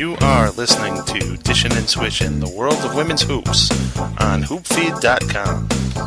You are listening to Dishin' and Swishin', the world of women's hoops, on hoopfeed.com.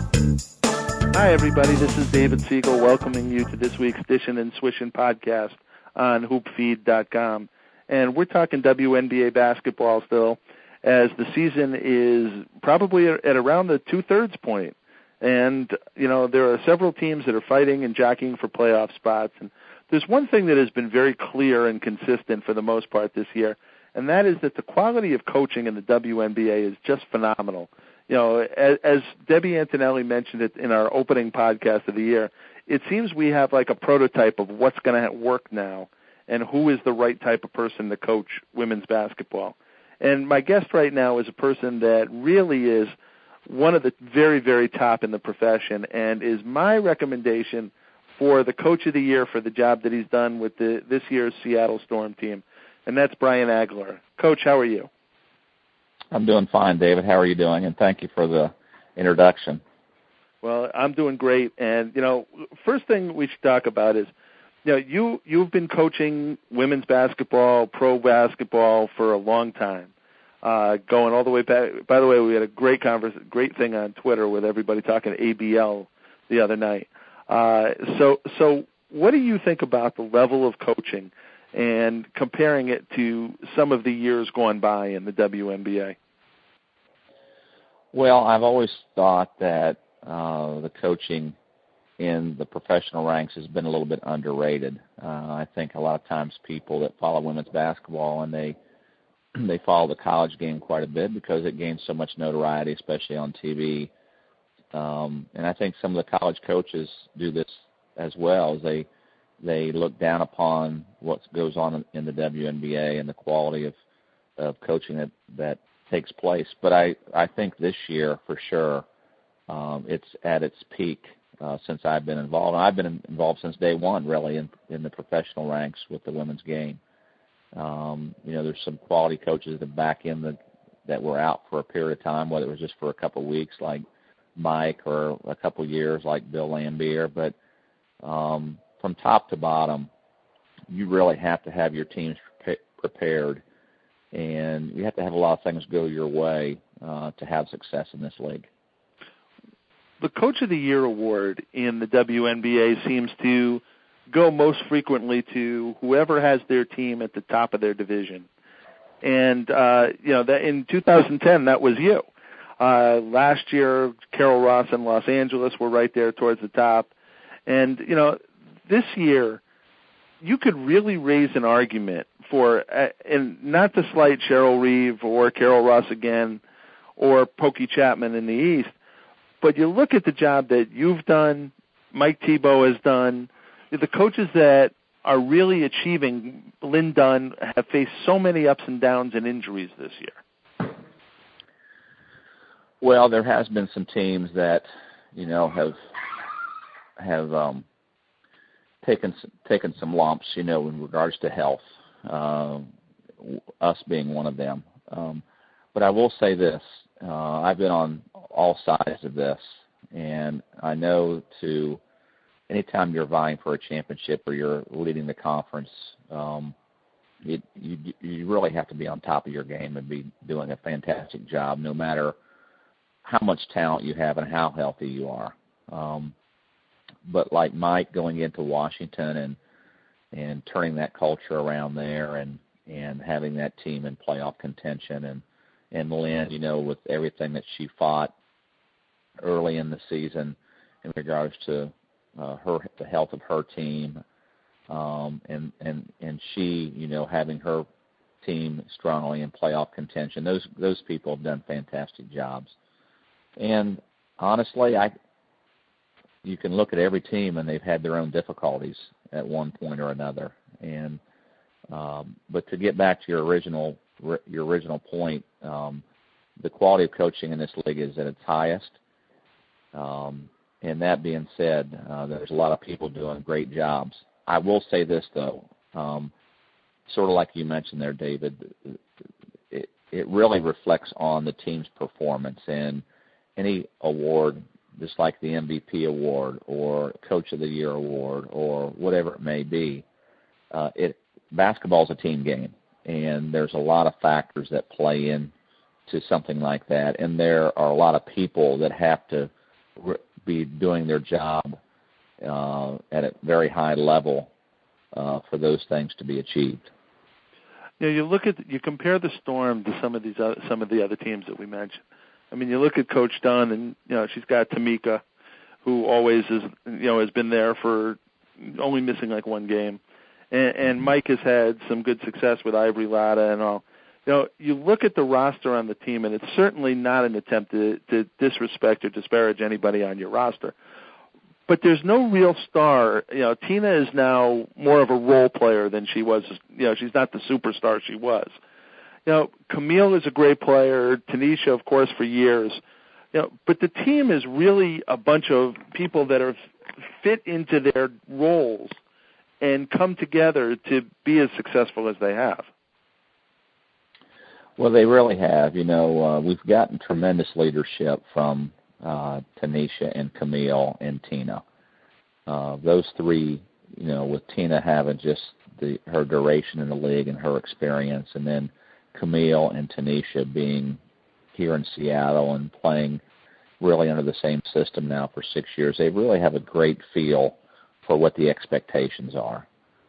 Hi, everybody. This is David Siegel welcoming you to this week's Dishin' and Swishin' podcast on hoopfeed.com. And we're talking WNBA basketball still, as the season is probably at around the two-thirds point. And, you know, there are several teams that are fighting and jockeying for playoff spots. And there's one thing that has been very clear and consistent for the most part this year, and that is that the quality of coaching in the WNBA is just phenomenal. You know, as Debbie Antonelli mentioned it in our opening podcast of the year, it seems we have like a prototype of what's going to work now and who is the right type of person to coach women's basketball. And my guest right now is a person that really is one of the very, very top in the profession and is my recommendation for the Coach of the Year for the job that he's done with this year's Seattle Storm team, and that's Brian Agler. Coach, how are you? I'm doing fine, David. How are you doing? And thank you for the introduction. Well, I'm doing great. And, you know, first thing we should talk about is, you know, you've been coaching women's basketball, pro basketball for a long time, going all the way back. By the way, we had a great thing on Twitter with everybody talking ABL the other night. So what do you think about the level of coaching and comparing it to some of the years gone by in the WNBA? Well, I've always thought that the coaching in the professional ranks has been a little bit underrated. I think a lot of times people that follow women's basketball and they follow the college game quite a bit because it gains so much notoriety, especially on TV. And I think some of the college coaches do this as well. As they look down upon what goes on in the WNBA and the quality of coaching that takes place. But I think this year, for sure, it's at its peak since I've been involved. And I've been involved since day one, really, in the professional ranks with the women's game. You know, there's some quality coaches that were out for a period of time, whether it was just for a couple of weeks, like Mike, or a couple of years like Bill Lambier. But from top to bottom, you really have to have your teams prepared, and you have to have a lot of things go your way to have success in this league. The Coach of the Year award in the WNBA seems to go most frequently to whoever has their team at the top of their division. And, you know, that in 2010, that was you. Last year, Carol Ross and Los Angeles were right there towards the top. And, you know, this year, you could really raise an argument for, and not to slight Cheryl Reeve or Carol Ross again or Pokey Chapman in the East, but you look at the job that you've done, Mike Thibault has done, the coaches that are really achieving, Lynn Dunn, have faced so many ups and downs and injuries this year. Well, there has been some teams that, you know, have taken some lumps, you know, in regards to health, us being one of them. But I will say this, I've been on all sides of this, and I know anytime you're vying for a championship or you're leading the conference, you really have to be on top of your game and be doing a fantastic job, no matter how much talent you have and how healthy you are. But like Mike going into Washington and turning that culture around there and having that team in playoff contention, and Lynn, you know, with everything that she fought early in the season in regards to the health of her team, and she, you know, having her team strongly in playoff contention. Those people have done fantastic jobs. And honestly, you can look at every team and they've had their own difficulties at one point or another. And but to get back to your original point, the quality of coaching in this league is at its highest. And that being said, there's a lot of people doing great jobs. I will say this, though, sort of like you mentioned there, David, it really reflects on the team's performance. And any award, just like the MVP award or Coach of the Year award or whatever it may be, basketball is a team game. and there's a lot of factors that play in to something like that, and there are a lot of people that have to be doing their job at a very high level for those things to be achieved. You compare the Storm to some of the other teams that we mentioned. I mean, you look at Coach Dunn, and she's got Tamika, who always is, has been there for only missing like one game, and Mike has had some good success with Ivory Latta and all. You look at the roster on the team, and it's certainly not an attempt to disrespect or disparage anybody on your roster. But there's no real star. Tina is now more of a role player than she was. She's not the superstar she was. Camille is a great player. Tanisha, of course, for years. But the team is really a bunch of people that are fit into their roles and come together to be as successful as they have. Well, they really have. We've gotten tremendous leadership from Tanisha and Camille and Tina. Those three, with Tina having just her duration in the league and her experience, and then Camille and Tanisha being here in Seattle and playing really under the same system now for 6 years, they really have a great feel for what the expectations are.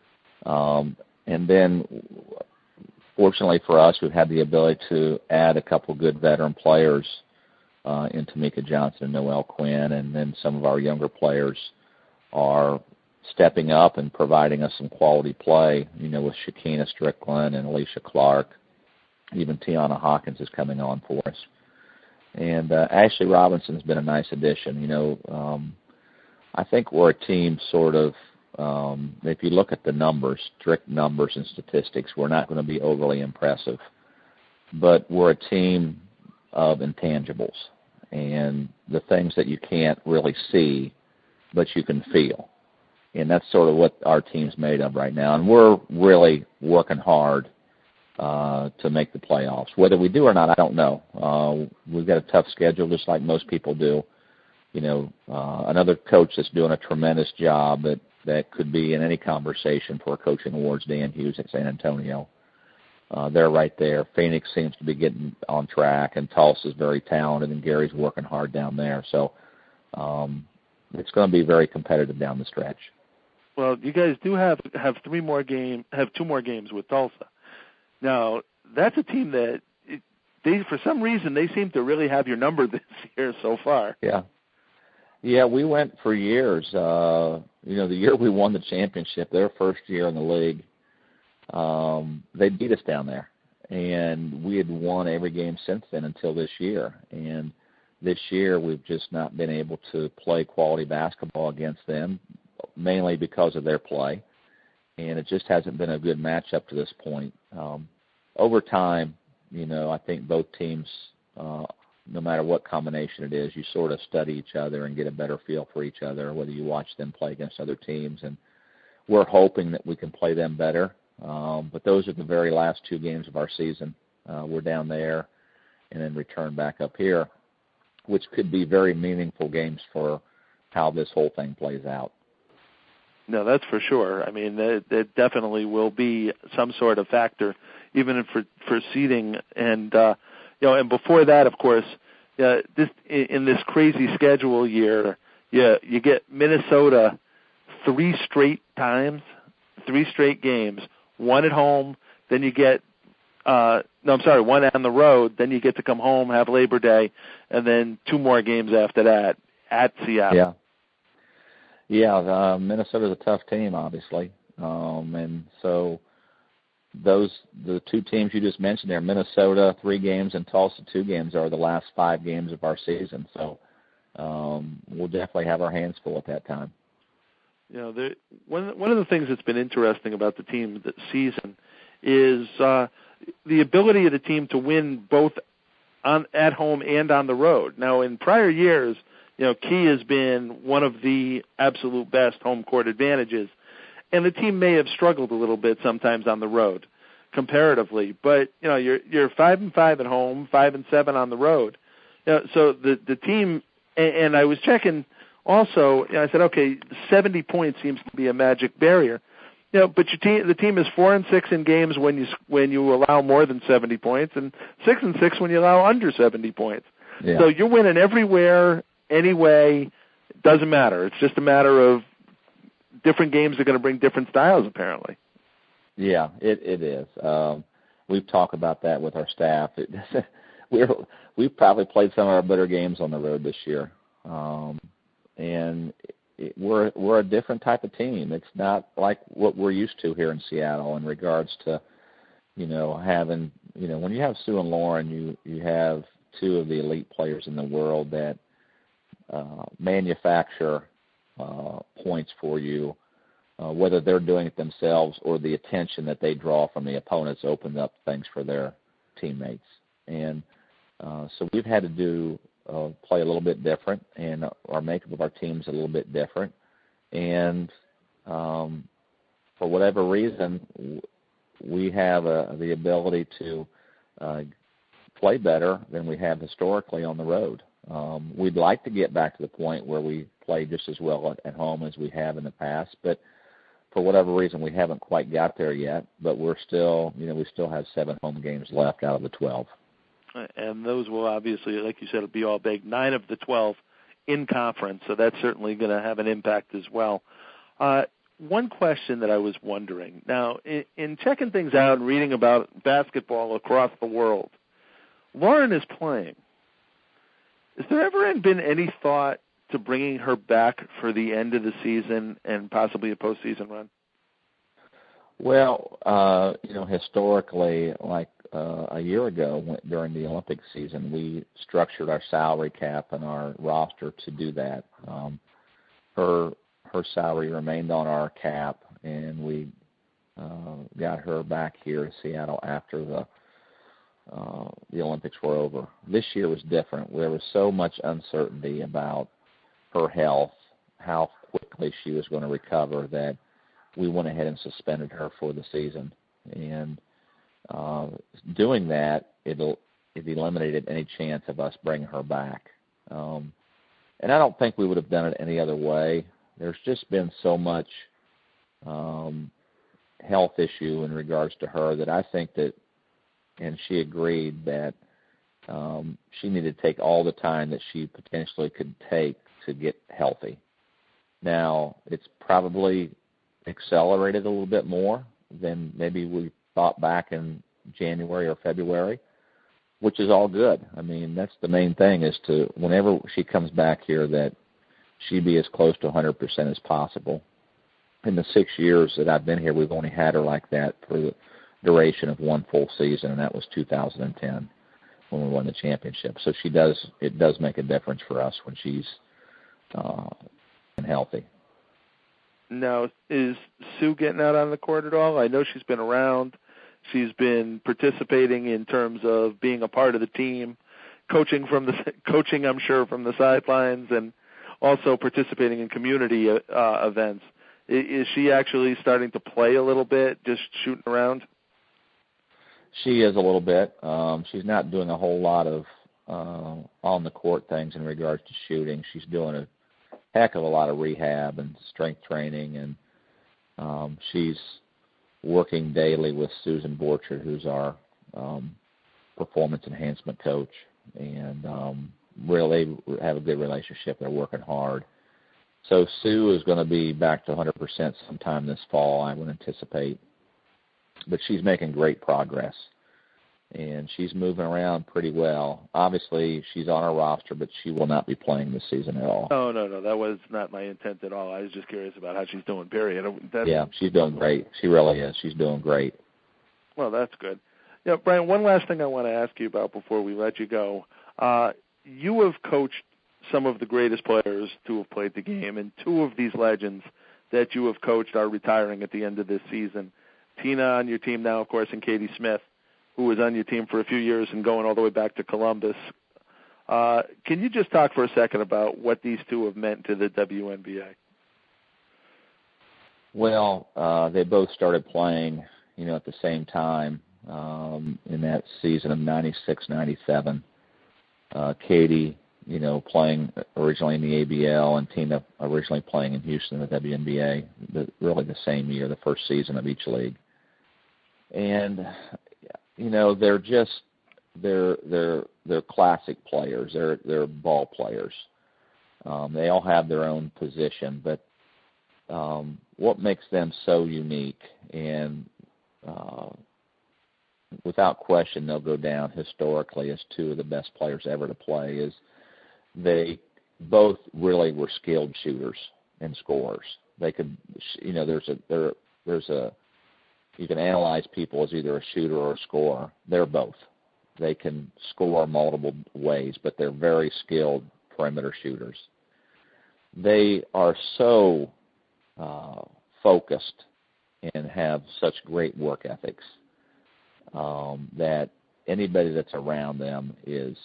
And then, fortunately for us, we've had the ability to add a couple good veteran players in Tamika Johnson and Noelle Quinn, and then some of our younger players are stepping up and providing us some quality play, with Shakina Strickland and Alicia Clark. Even Tiana Hawkins is coming on for us. And Ashley Robinson's been a nice addition. I think we're a team sort of, if you look at the numbers, strict numbers and statistics, we're not going to be overly impressive. But we're a team of intangibles and the things that you can't really see, but you can feel. And that's sort of what our team's made of right now. And we're really working hard to make the playoffs. Whether we do or not, I don't know. We've got a tough schedule, just like most people do. Another coach that's doing a tremendous job that could be in any conversation for coaching awards, Dan Hughes at San Antonio. They're right there. Phoenix seems to be getting on track, and Tulsa's very talented, and Gary's working hard down there. So it's going to be very competitive down the stretch. Well, you guys do have two more games with Tulsa. Now, that's a team that for some reason, they seem to really have your number this year so far. Yeah, we went for years. The year we won the championship, their first year in the league, they beat us down there. And we had won every game since then until this year. And this year, we've just not been able to play quality basketball against them, mainly because of their play. And it just hasn't been a good matchup to this point. Over time, I think both teams, no matter what combination it is, you sort of study each other and get a better feel for each other, whether you watch them play against other teams. And we're hoping that we can play them better. But those are the very last two games of our season. We're down there and then return back up here, which could be very meaningful games for how this whole thing plays out. No, that's for sure. I mean, that definitely will be some sort of factor, even for seeding. And and before that, of course, in this crazy schedule year, you get Minnesota 3 straight games, one at home, then you get one on the road, then you get to come home, have Labor Day, and then 2 more games after that at Seattle. Yeah, Minnesota's a tough team, obviously. And so the 2 teams you just mentioned there, Minnesota 3 games and Tulsa 2 games, are the last 5 games of our season. So we'll definitely have our hands full at that time. One of the things that's been interesting about the team this season is the ability of the team to win both at home and on the road. Now, in prior years, Key has been one of the absolute best home court advantages, and the team may have struggled a little bit sometimes on the road, comparatively. But you're 5-5 at home, 5-7 on the road. So the team, and I was checking also. I said, okay, 70 points seems to be a magic barrier. but the team is 4-6 in games when you allow more than 70 points, and 6-6 when you allow under 70 points. Yeah. So you're winning everywhere, anyway. It doesn't matter. It's just a matter of different games are going to bring different styles, apparently. Yeah, it is. We've talked about that with our staff. We've probably played some of our better games on the road this year, and we're a different type of team. It's not like what we're used to here in Seattle in regards to, having, when you have Sue and Lauren, you have two of the elite players in the world that manufacture points for you, whether they're doing it themselves or the attention that they draw from the opponents opens up things for their teammates. And so we've had to play a little bit different, and our makeup of our team's a little bit different. And for whatever reason, we have the ability to play better than we have historically on the road. We'd like to get back to the point where we play just as well at home as we have in the past, but for whatever reason, we haven't quite got there yet. But we're still, we still have 7 home games left out of the 12. And those will obviously, like you said, it'll be all big. 9 of the 12 in conference, so that's certainly going to have an impact as well. One question that I was wondering, now, in checking things out and reading about basketball across the world, Lauren is playing. Has there ever been any thought to bringing her back for the end of the season and possibly a postseason run? Well, historically, like a year ago during the Olympic season, we structured our salary cap and our roster to do that. Her salary remained on our cap, and we got her back here in Seattle after the Olympics were over. This year was different. There was so much uncertainty about her health, how quickly she was going to recover, that we went ahead and suspended her for the season. And doing that, it eliminated any chance of us bringing her back. And I don't think we would have done it any other way. There's just been so much health issue in regards to her that I think that, and she agreed that she needed to take all the time that she potentially could take to get healthy. Now, it's probably accelerated a little bit more than maybe we thought back in January or February, which is all good. I mean, that's the main thing, is to, whenever she comes back here, that she be as close to 100% as possible. In the 6 years that I've been here, we've only had her like that for the duration of one full season, and that was 2010 when we won the championship. So it does make a difference for us when she's healthy. Now, is Sue getting out on the court at all? I know she's been around. She's been participating in terms of being a part of the team, coaching, I'm sure, from the sidelines, and also participating in community events. Is she actually starting to play a little bit, just shooting around? She is a little bit. She's not doing a whole lot of on-the-court things in regards to shooting. She's doing a heck of a lot of rehab and strength training, and she's working daily with Susan Borchard, who's our performance enhancement coach, and really have a good relationship. They're working hard. So Sue is going to be back to 100% sometime this fall, I would anticipate. But she's making great progress, and she's moving around pretty well. Obviously, she's on our roster, but she will not be playing this season at all. Oh, no, that was not my intent at all. I was just curious about how she's doing, period. Yeah, she's doing great. She really is. She's doing great. Well, that's good. Yeah, Brian, one last thing I want to ask you about before we let you go. You have coached some of the greatest players to have played the game, and 2 of these legends that you have coached are retiring at the end of this season. Tina on your team now, of course, and Katie Smith, who was on your team for a few years and going all the way back to Columbus. Can you just talk for a second about what these 2 have meant to the WNBA? Well, they both started playing, at the same time in that season of 96-97. Katie playing originally in the ABL, and Tina originally playing in Houston in the WNBA, really the same year, the first season of each league. And, they're just, they're classic players. They're ball players. They all have their own position, but what makes them so unique, and without question they'll go down historically as two of the best players ever to play, is they both really were skilled shooters and scorers. They could, you can analyze people as either a shooter or a scorer. They're both. They can score multiple ways, but they're very skilled perimeter shooters. They are so focused and have such great work ethics that anybody that's around them is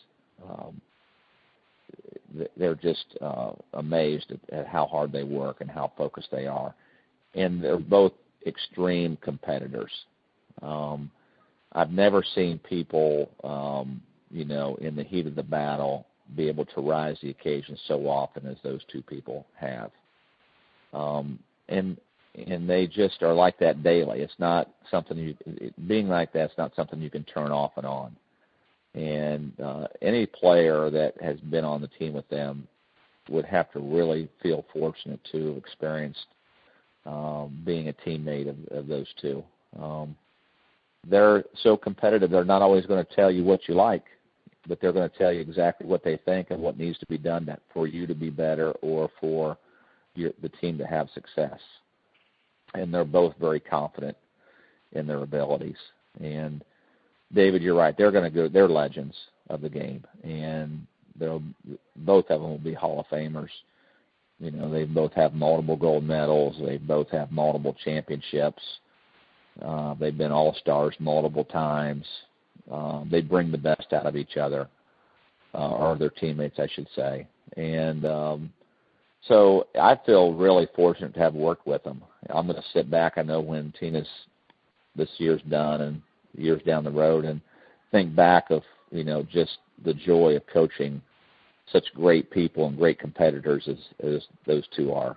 they're just amazed at how hard they work and how focused they are. And they're both extreme competitors. I've never seen people, in the heat of the battle be able to rise to the occasion so often as those two people have. And they just are like that daily. It's not something being like that's not something you can turn off and on. And any player that has been on the team with them would have to really feel fortunate to have experienced being a teammate of those two. They're so competitive, they're not always going to tell you what you like, but they're going to tell you exactly what they think and what needs to be done for you to be better or for the team to have success. And they're both very confident in their abilities. And David, you're right. They're going to go. They're legends of the game, and both of them will be Hall of Famers. They both have multiple gold medals. They both have multiple championships. They've been All-Stars multiple times. They bring the best out of each other, or their teammates, I should say. And so I feel really fortunate to have worked with them. I'm going to sit back, I know, when this year's done and years down the road, and think back of, just the joy of coaching such great people and great competitors as those two are.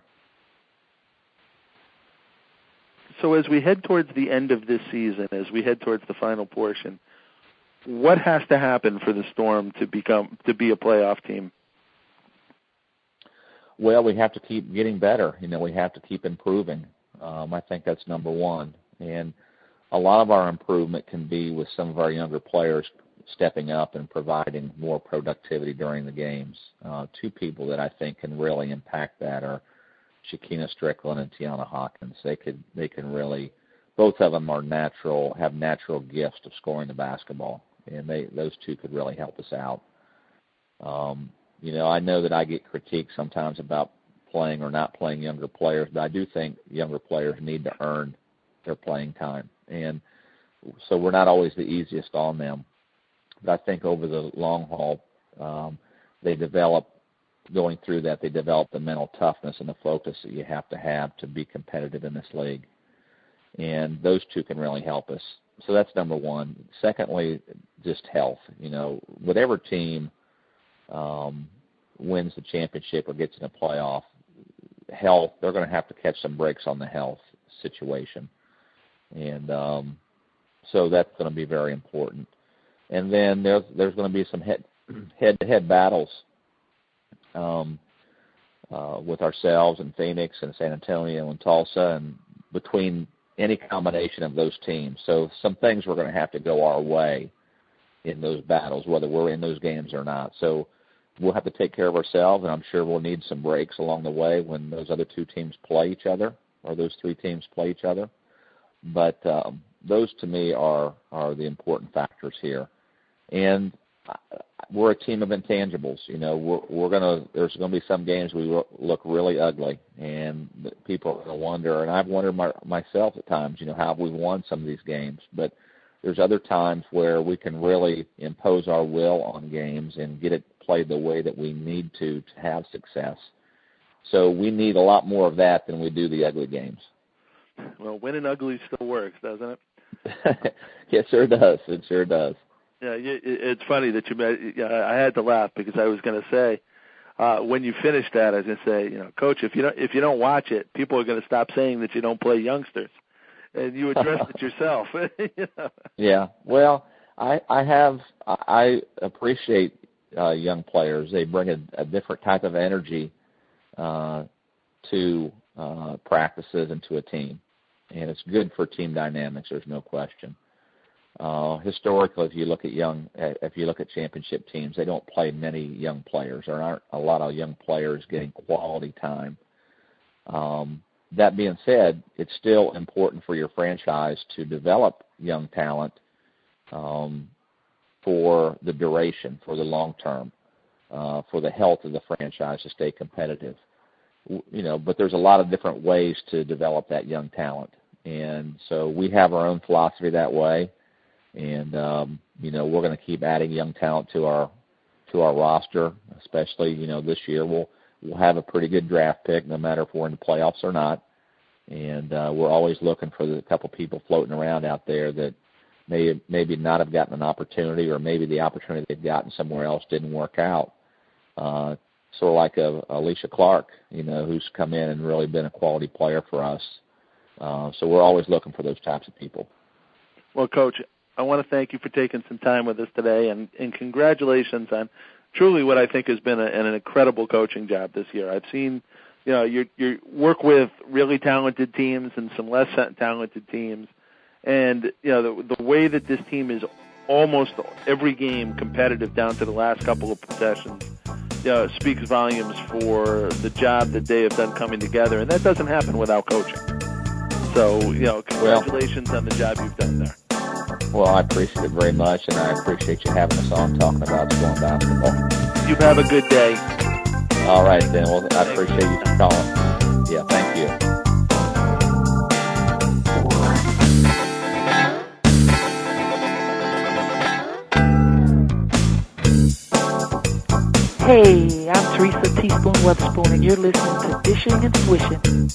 So as we head towards the end of this season, as we head towards the final portion, what has to happen for the Storm to be a playoff team? Well, we have to keep getting better. We have to keep improving. I think that's number one. And a lot of our improvement can be with some of our younger players stepping up and providing more productivity during the games. Two people that I think can really impact that are Shekinna Strickland and Tiana Hawkins. They can really, both of them have natural gifts of scoring the basketball, and those two could really help us out. I know that I get critiqued sometimes about playing or not playing younger players, but I do think younger players need to earn their playing time. And so we're not always the easiest on them. But I think over the long haul, they develop the mental toughness and the focus that you have to be competitive in this league. And those two can really help us. So that's number one. Secondly, just health. Whatever team wins the championship or gets in a playoff, health, they're going to have to catch some breaks on the health situation. And so that's going to be very important. And then there's going to be some head-to-head battles with ourselves and Phoenix and San Antonio and Tulsa, and between any combination of those teams. So some things we're going to have to go our way in those battles, whether we're in those games or not. So we'll have to take care of ourselves, and I'm sure we'll need some breaks along the way when those other two teams play each other, or those three teams play each other. But those, to me, are the important factors here. And we're a team of intangibles. There's going to be some games we look really ugly, and people are going to wonder, and I've wondered myself at times, how have we won some of these games? But there's other times where we can really impose our will on games and get it played the way that we need to have success. So we need a lot more of that than we do the ugly games. Well, winning ugly still works, doesn't it? It sure does. It sure does. Yeah, it's funny that I had to laugh because I was going to say, when you finish that, I was going to say, Coach, if you don't watch it, people are going to stop saying that you don't play youngsters, and you addressed it yourself. Yeah, well, I appreciate young players. They bring a different type of energy to practices and to a team, and it's good for team dynamics. There's no question. Historically, if you look at championship teams, they don't play many young players. There aren't a lot of young players getting quality time. That being said, it's still important for your franchise to develop young talent for the duration, for the long term, for the health of the franchise to stay competitive. But there's a lot of different ways to develop that young talent, and so we have our own philosophy that way. And we're going to keep adding young talent to our roster, especially this year. We'll have a pretty good draft pick, no matter if we're in the playoffs or not. And we're always looking for the couple people floating around out there that maybe not have gotten an opportunity, or maybe the opportunity they've gotten somewhere else didn't work out. Sort of like Alicia Clark, who's come in and really been a quality player for us. So we're always looking for those types of people. Well, Coach, I want to thank you for taking some time with us today, and congratulations on truly what I think has been an incredible coaching job this year. I've seen, you work with really talented teams and some less talented teams, and the way that this team is almost every game competitive down to the last couple of possessions, speaks volumes for the job that they have done coming together, and that doesn't happen without coaching. So, congratulations on the job you've done there. Well, I appreciate it very much, and I appreciate you having us on talking about school basketball. You have a good day. All right, then. Well, I appreciate you calling. Yeah, thank you. Hey, I'm Teresa Teaspoon Weatherspoon, and you're listening to Dishing and Swishing.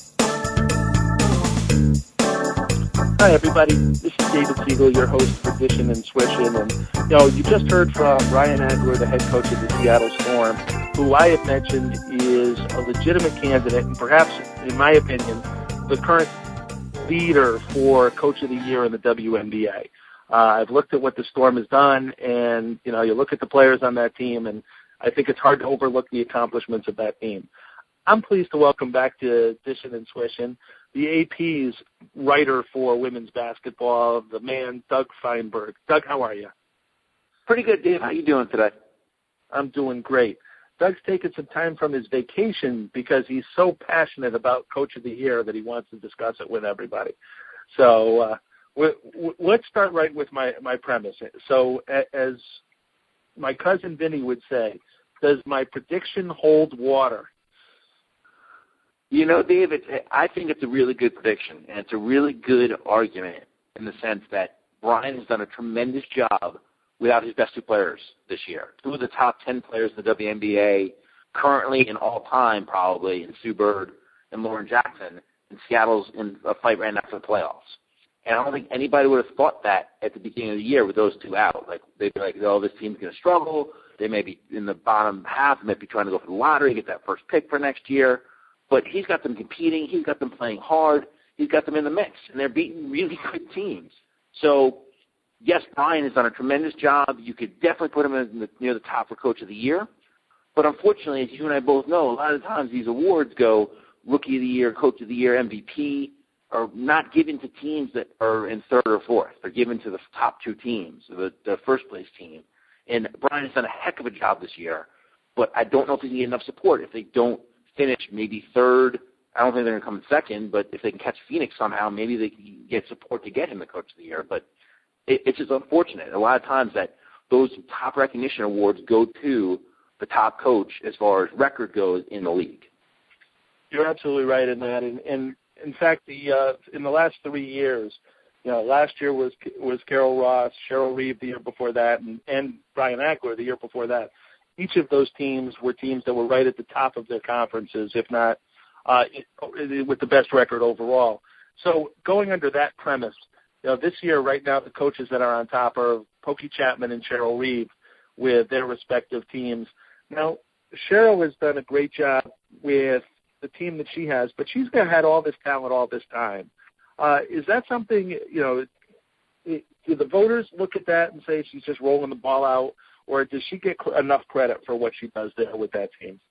Hi, everybody. This is David Siegel, your host for Dishing and Swishing. And, you just heard from Brian Agler, the head coach of the Seattle Storm, who I have mentioned is a legitimate candidate and perhaps, in my opinion, the current leader for Coach of the Year in the WNBA. I've looked at what the Storm has done, and, you look at the players on that team, and I think it's hard to overlook the accomplishments of that team. I'm pleased to welcome back to Dishing and Swishing the AP's writer for women's basketball, the man Doug Feinberg. Doug, how are you? Pretty good, Dave. How you doing today? I'm doing great. Doug's taken some time from his vacation because he's so passionate about Coach of the Year that he wants to discuss it with everybody. So let's start right with my premise. So as my cousin Vinny would say, does my prediction hold water? Dave, I think it's a really good prediction, and it's a really good argument in the sense that Brian has done a tremendous job without his best two players this year. Two of the top 10 players in the WNBA, currently in all time probably, in Sue Bird and Lauren Jackson, and Seattle's in a fight right now for the playoffs. And I don't think anybody would have thought that at the beginning of the year with those two out. Like, they'd be like, this team's going to struggle. They may be in the bottom half, they might be trying to go for the lottery, get that first pick for next year. But he's got them competing. He's got them playing hard. He's got them in the mix, and they're beating really good teams. So, yes, Brian has done a tremendous job. You could definitely put him near the top for Coach of the Year. But unfortunately, as you and I both know, a lot of times these awards go Rookie of the Year, Coach of the Year, MVP, are not given to teams that are in third or fourth. They're given to the top two teams, the first-place team. And Brian has done a heck of a job this year, but I don't know if they get enough support. If they don't finish maybe third, I don't think they're going to come in second, but if they can catch Phoenix somehow, maybe they can get support to get him the Coach of the Year. But it's just unfortunate. A lot of times that those top recognition awards go to the top coach as far as record goes in the league. You're absolutely right in that. And in fact, in the last 3 years, last year was Carol Ross, Cheryl Reeve the year before that, and Brian Agler the year before that. Each of those teams were teams that were right at the top of their conferences, if not with the best record overall. So going under that premise, This year, right now, the coaches that are on top are Pokey Chapman and Cheryl Reeve with their respective teams. Now, Cheryl has done a great job with the team that she has, but she's had all this talent all this time. Is that something, do the voters look at that and say she's just rolling the ball out, or does she get enough credit for what she does there with that team?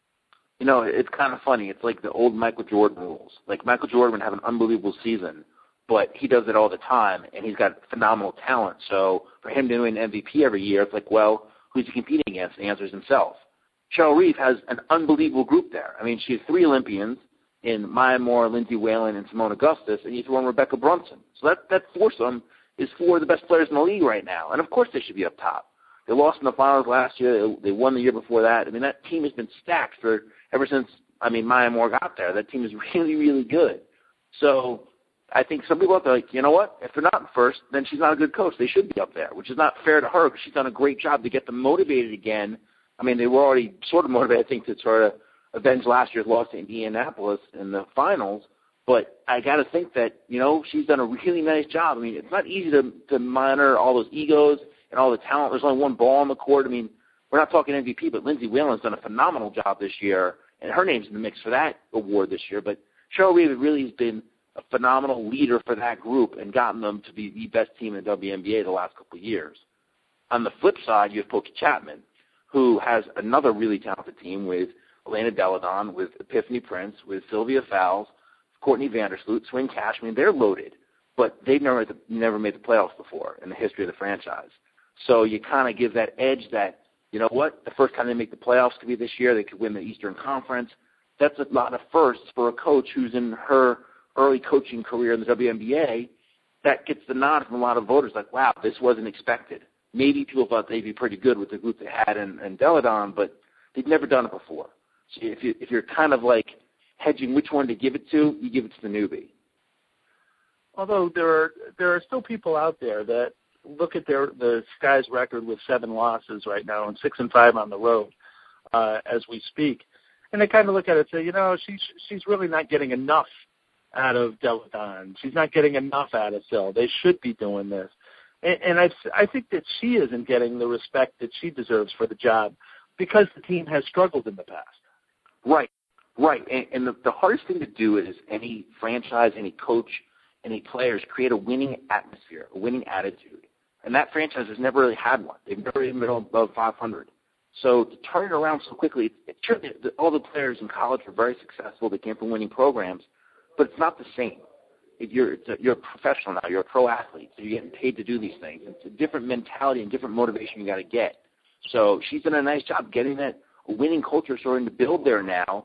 It's kind of funny. It's like the old Michael Jordan rules. Like Michael Jordan would have an unbelievable season, but he does it all the time, and he's got phenomenal talent. So for him to win MVP every year, it's like, well, who's he competing against? The answer is himself. Cheryl Reeve has an unbelievable group there. I mean, she has 3 Olympians in Maya Moore, Lindsay Whalen, and Simone Augustus, and you throw in Rebecca Brunson. So that foursome is 4 of the best players in the league right now, and of course they should be up top. They lost in the finals last year. They won the year before that. I mean, that team has been stacked ever since, Maya Moore got there. That team is really, really good. So I think some people out there are like, you know what? If they're not in first, then she's not a good coach. They should be up there, which is not fair to her because she's done a great job to get them motivated again. I mean, they were already sort of motivated, I think, to sort of avenge last year's loss to Indianapolis in the finals. But I got to think that, she's done a really nice job. I mean, it's not easy to monitor all those egos and all the talent. There's only one ball on the court. I mean, we're not talking MVP, but Lindsay Whalen's done a phenomenal job this year, and her name's in the mix for that award this year. But Cheryl Reeve really has been a phenomenal leader for that group and gotten them to be the best team in the WNBA the last couple of years. On the flip side, you have Pokey Chapman, who has another really talented team with Elena Deladon, with Epiphany Prince, with Sylvia Fowles, Courtney Vandersloot, Swing Cash. I mean, they're loaded, but they've never made the playoffs before in the history of the franchise. So you kind of give that edge that, you know what, the first time they make the playoffs could be this year. They could win the Eastern Conference. That's a lot of firsts for a coach who's in her early coaching career in the WNBA. That gets the nod from a lot of voters like, wow, this wasn't expected. Maybe people thought they'd be pretty good with the group they had in Deladon, but they've never done it before. So if you're kind of like hedging which one to give it to, you give it to the newbie. Although there are still people out there that look at the Sky's record with 7 losses right now and 6-5 on the road as we speak, and they kind of look at it and say, she's really not getting enough out of Deladon. She's not getting enough out of Sil. They should be doing this. And I think that she isn't getting the respect that she deserves for the job because the team has struggled in the past. Right. And the hardest thing to do is any franchise, any coach, any players create a winning atmosphere, a winning attitude. And that franchise has never really had one. They've never even been above 500. So to turn it around so quickly, sure, all the players in college were very successful. They came from winning programs, but it's not the same. You're a professional now. You're a pro athlete, so you're getting paid to do these things. It's a different mentality and different motivation you got to get. So she's done a nice job getting that winning culture starting to build there now.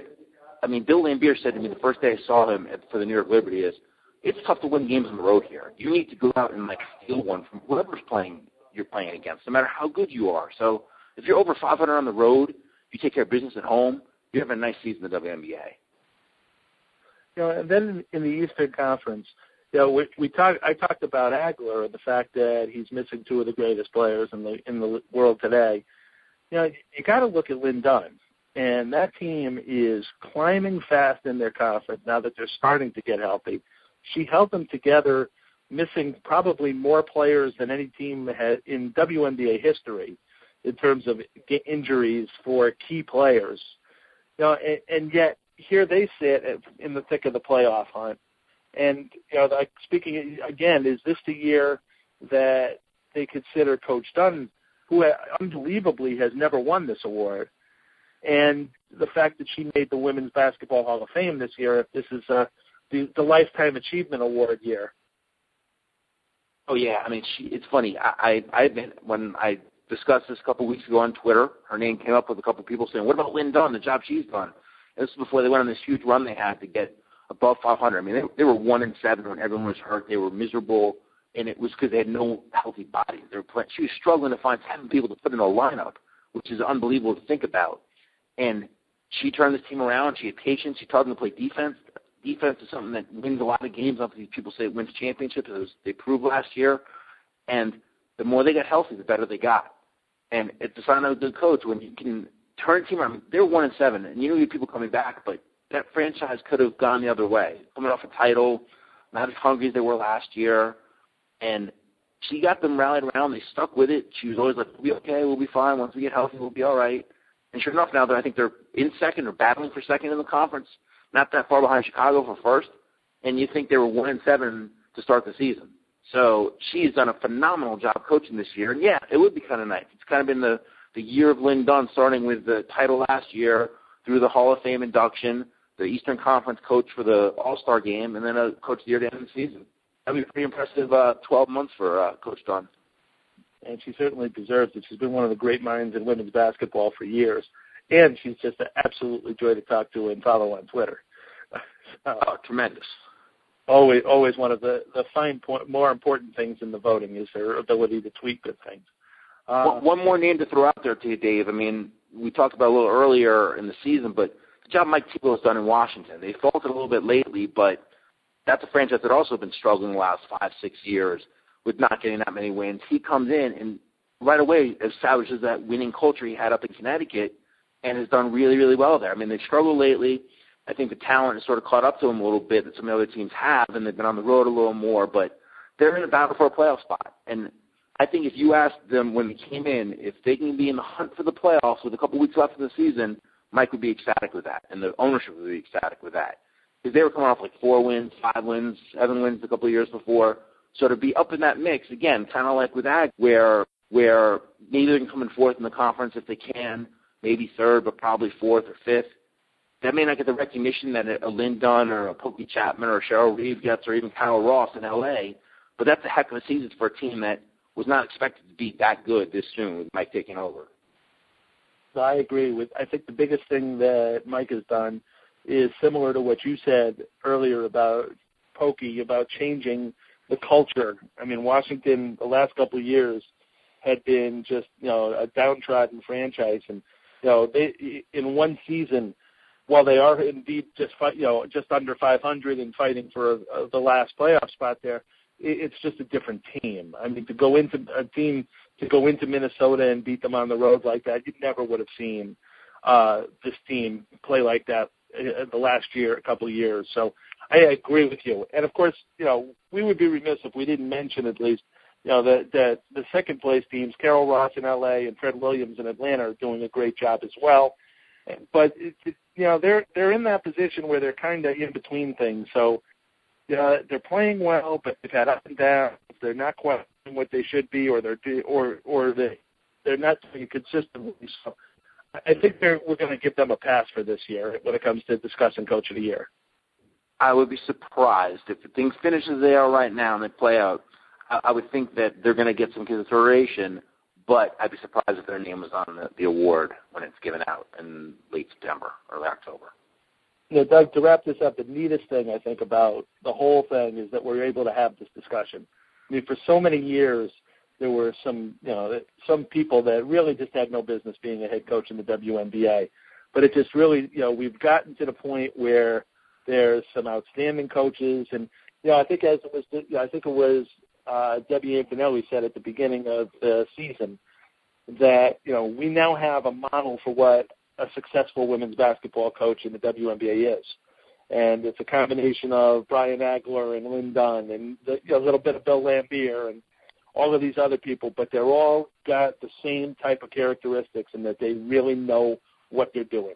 Bill Laimbeer said to me the first day I saw him for the New York Liberty is, it's tough to win games on the road here. You need to go out and steal one from whoever's you're playing against, no matter how good you are. So if you're over 500 on the road, you take care of business at home, you have a nice season in the WNBA. And then in the Eastern Conference, I talked about Agler and the fact that he's missing 2 of the greatest players in the world today. You got to look at Lynn Dunn, and that team is climbing fast in their conference now that they're starting to get healthy. She held them together, missing probably more players than any team had in WNBA history in terms of injuries for key players. And yet here they sit in the thick of the playoff hunt. And, speaking again, is this the year that they consider Coach Dunn, who unbelievably has never won this award, and the fact that she made the Women's Basketball Hall of Fame this year, if this is the Lifetime Achievement Award year? Oh, yeah. It's funny. When I discussed this a couple of weeks ago on Twitter, her name came up with a couple of people saying, what about Lynn Dunn, the job she's done? And this was before they went on this huge run they had to get above 500. They were 1-7 when everyone was hurt. They were miserable, and it was because they had no healthy bodies. She was struggling to find 7 people to put in a lineup, which is unbelievable to think about. And she turned this team around. She had patience. She taught them to play defense. Defense is something that wins a lot of games. Obviously, people say it wins championships, as they proved last year. And the more they got healthy, the better they got. And it's a sign of a good coach when you can turn a team around. They were 1-7, and you have people coming back, but that franchise could have gone the other way. Coming off a title, not as hungry as they were last year. And she got them rallied around. They stuck with it. She was always like, we'll be okay, we'll be fine. Once we get healthy, we'll be all right. And sure enough, now I think they're in second or battling for second in the conference, not that far behind Chicago for first. And you think they were 1-7 to start the season. So she's done a phenomenal job coaching this year. And, yeah, it would be kind of nice. It's kind of been the year of Lynn Dunn, starting with the title last year through the Hall of Fame induction, the Eastern Conference coach for the All-Star game, and then a coach of the year to end the season. That would be pretty impressive 12 months for Coach Dunn. And she certainly deserves it. She's been one of the great minds in women's basketball for years. And she's just an absolutely joy to talk to and follow on Twitter. Tremendous. Always one of the more important things in the voting is her ability to tweet good things. One more name to throw out there to you, Dave. I mean, we talked about a little earlier in the season, but the job Mike Thibault has done in Washington. They faltered a little bit lately, but that's a franchise that also been struggling the last 5-6 years with not getting that many wins. He comes in and right away establishes that winning culture he had up in Connecticut and has done really, really well there. I mean, they've struggled lately. I think the talent has sort of caught up to them a little bit that some of the other teams have, and they've been on the road a little more, but they're in a battle for a playoff spot. And I think if you asked them when they came in, if they can be in the hunt for the playoffs with a couple weeks left in the season, Mike would be ecstatic with that, and the ownership would be ecstatic with that. Because they were coming off like 4 wins, 5 wins, 7 wins a couple of years before. So to be up in that mix, again, kind of like with Ag, where maybe they can come in fourth in the conference if they can, maybe third, but probably fourth or fifth. That may not get the recognition that a Lynn Dunn or a Pokey Chapman or a Cheryl Reeve gets, or even Kyle Ross in L.A., but that's a heck of a season for a team that was not expected to be that good this soon with Mike taking over. So I agree. I think the biggest thing that Mike has done is similar to what you said earlier about Pokey, about changing the culture. I mean, Washington, the last couple of years, had been just, a downtrodden franchise. And, they, in one season, while they are indeed just under 500 and fighting for the last playoff spot there, it's just a different team. I mean, to go into Minnesota and beat them on the road like that, you never would have seen this team play like that the last year, a couple of years. So I agree with you. And of course, we would be remiss if we didn't mention at least, that the second place teams, Carol Ross in LA and Fred Williams in Atlanta, are doing a great job as well. But they're in that position where they're kind of in between things. So they're playing well, but they've had up and down. They're not quite what they should be, or they're not doing it consistently. So I think we're going to give them a pass for this year when it comes to discussing Coach of the Year. I would be surprised if things finish as they are right now and they play out. I would think that they're going to get some consideration, but I'd be surprised if their name was on the award when it's given out in late September, early October. Doug, to wrap this up, the neatest thing I think about the whole thing is that we're able to have this discussion. I mean, for so many years, there were some people that really just had no business being a head coach in the WNBA. But it just really, we've gotten to the point where there's some outstanding coaches, and I think it was Debbie Antonelli said at the beginning of the season that we now have a model for what a successful women's basketball coach in the WNBA is. And it's a combination of Brian Agler and Lynn Dunn and a little bit of Bill Lambier and all of these other people, but they're all got the same type of characteristics in that they really know what they're doing.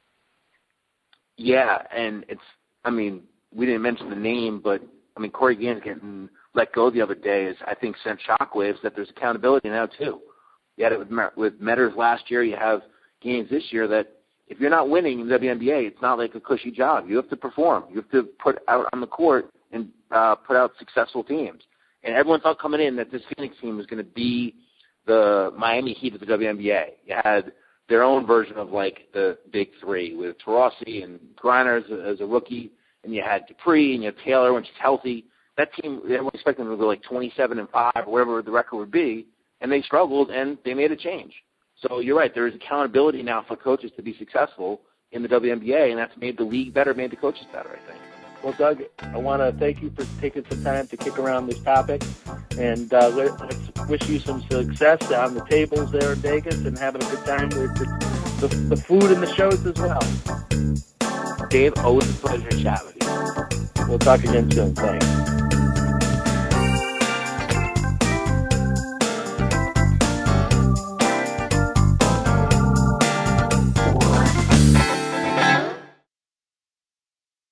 Yeah, and we didn't mention the name, but Corey Gaines getting let go the other day I think sent shockwaves that there's accountability now too. You had it with Metters last year. You have Gaines this year that if you're not winning in the WNBA, it's not like a cushy job. You have to perform. You have to put out on the court and put out successful teams. And everyone thought coming in that this Phoenix team was going to be the Miami Heat of the WNBA. You had their own version of like the big three with Taurasi and Griner as a rookie, and you had Dupree and you had Taylor when she's healthy. That team, everyone expected them to go like 27-5 or whatever the record would be, and they struggled and they made a change. So you're right, there is accountability now for coaches to be successful in the WNBA, and that's made the league better, made the coaches better, I think. Well, Doug, I want to thank you for taking some time to kick around this topic, and let's wish you some success on the tables there in Vegas and having a good time with the food and the shows as well. Dave, always a pleasure chatting with you. We'll talk again soon. Thanks.